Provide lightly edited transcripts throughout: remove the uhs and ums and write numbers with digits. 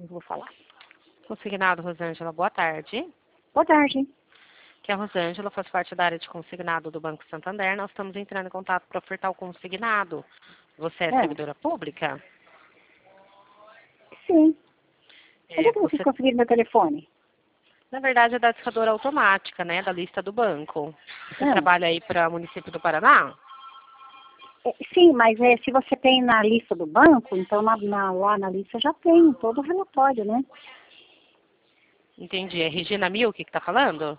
vou falar. Consignado, Rosângela, boa tarde. Boa tarde. Que a Rosângela faz parte da área de consignado do Banco Santander. Nós estamos entrando em contato para ofertar o consignado. Você é servidora pública? Sim. Onde é que Você, vocês conseguiram meu telefone? na verdade, é da discadora automática, né? Da lista do banco. Você trabalha aí para o município do Paraná? Sim, mas se você tem na lista do banco, então lá na lista já tem todo o relatório, né? Entendi. É Regina Milk que está falando?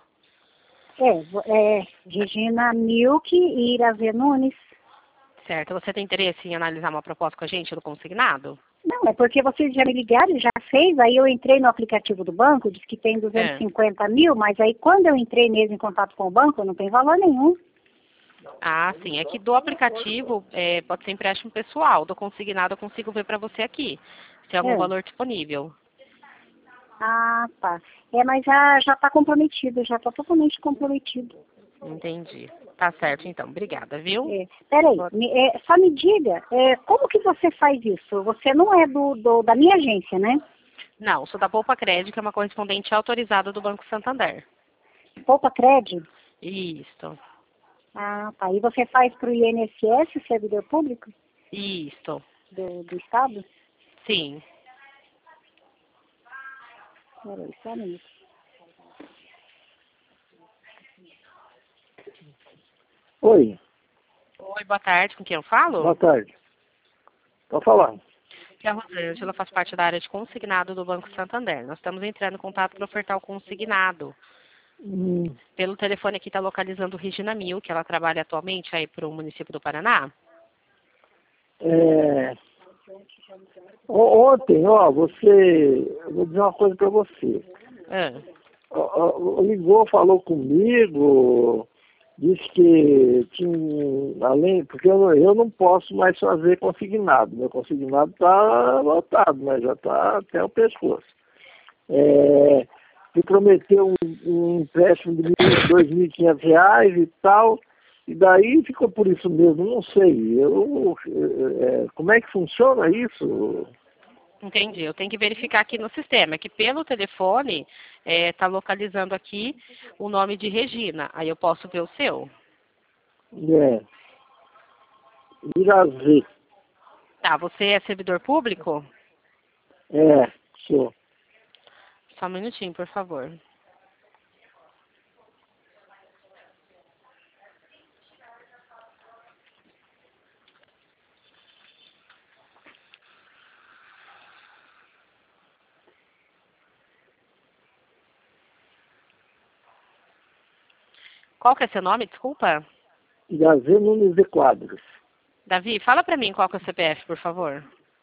Regina Milk e Irazê Nunes. Certo. Você tem interesse em analisar uma proposta com a gente do consignado? Não, é porque vocês já me ligaram, já fez, aí eu entrei no aplicativo do banco, diz que tem 250 mil, mas aí quando eu entrei mesmo em contato com o banco, não tem valor nenhum. Ah, sim. É que do aplicativo pode ser empréstimo pessoal. Do consignado eu consigo ver para você aqui. Se tem algum valor disponível. Ah, tá. Mas já está comprometido, já está totalmente comprometido. Entendi. Tá certo, então. Obrigada, viu? Peraí, só me diga, como que você faz isso? Você não é da minha agência, né? Não, sou da Poupa Crédito, que é uma correspondente autorizada do Banco Santander. Poupa Crédito? Isso. Ah, tá. E você faz para o INSS, servidor público? Isso. Do Estado? Sim. Peraí, só um minuto. Oi. Oi, boa tarde. Com quem eu falo? Boa tarde. Estou falando. Que a Rosângela faz parte da área de consignado do Banco Santander. Nós estamos entrando em contato para ofertar o consignado. Pelo telefone aqui está localizando Regina Mil, que ela trabalha atualmente aí para o município do Paraná. Ontem, eu vou dizer uma coisa para você. Ligou, falou comigo, disse que tinha, porque eu não posso mais fazer consignado. Meu consignado está lotado, mas já está até o pescoço. Me prometeu um empréstimo de R$ 2.500 e tal, e daí ficou por isso mesmo, não sei. Como é que funciona isso? Entendi. Eu tenho que verificar aqui no sistema, que pelo telefone está localizando aqui o nome de Regina. Aí eu posso ver o seu? Irazê. Tá, você é servidor público? Sou. Só um minutinho, por favor. Qual que é seu nome, desculpa? Irazê Nunes de Quadros. Davi, fala para mim qual que é o CPF, por favor.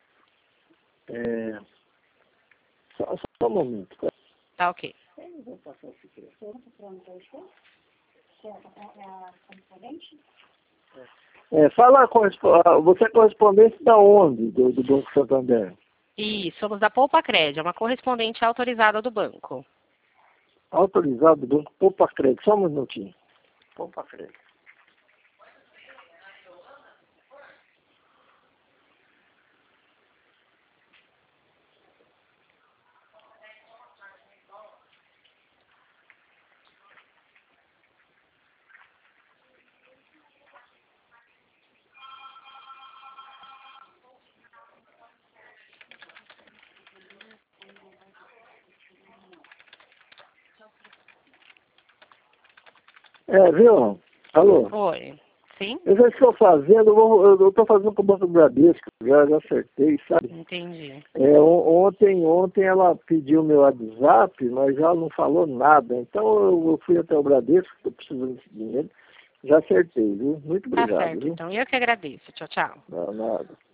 Só um momento. Tá, ok. Você é correspondente da onde, do Banco Santander? E somos da Poupa Crédito, uma correspondente autorizada do banco. Autorizado do Banco Poupa Crédito. Só um minutinho. Poupa Crédito. Viu? Alô? Oi. Sim? Eu já estou fazendo, eu estou fazendo com o Banco Bradesco, já acertei, sabe? Entendi. Ontem ela pediu meu WhatsApp, mas ela não falou nada. Então eu fui até o Bradesco, estou precisando desse dinheiro. Já acertei, viu? Muito obrigado. Tá certo, então. Eu que agradeço. Tchau, tchau. Não, nada.